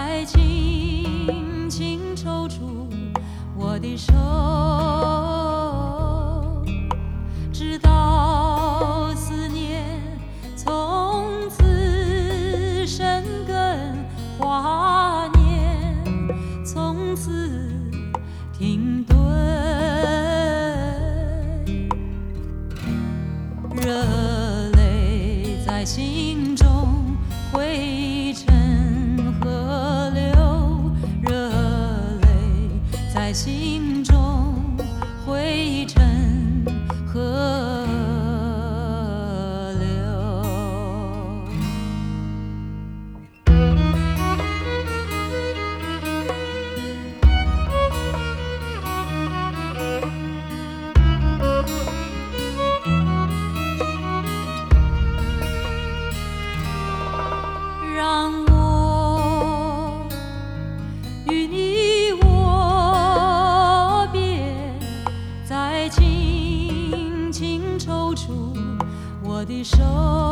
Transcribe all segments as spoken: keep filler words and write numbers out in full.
再轻轻抽出我的手，直到思念从此生根，华年从此停顿，热泪在心中汇成河流，热泪在心中汇成河流。让我与你握别，再轻轻抽出我的手，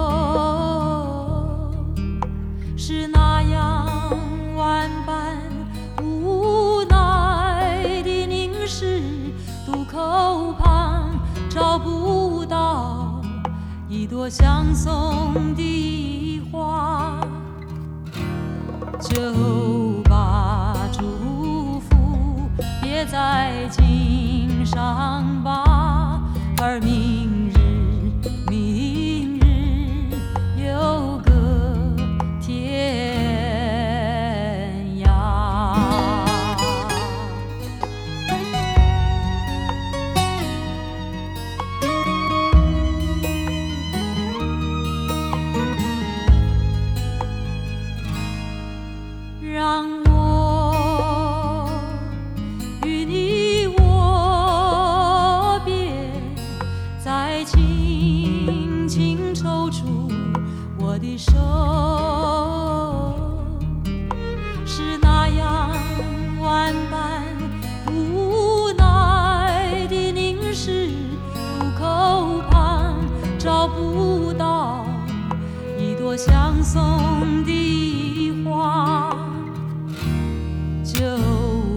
是那样万般无奈的凝视，渡口旁找不到一朵相送的花，就把祝福别在襟上吧，而明日，明日有个天涯。让我与你握别，再轻轻抽出我的手，是那样万般无奈的凝视，渡口旁找不到一朵相送的花，就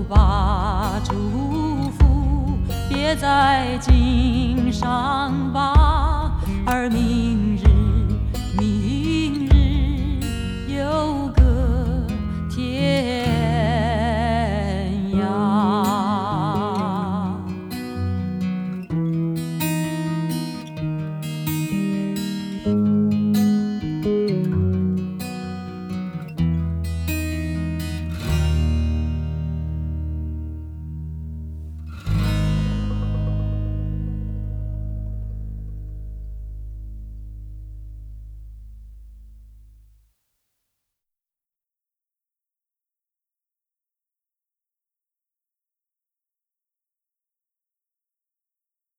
把祝福别在襟上吧。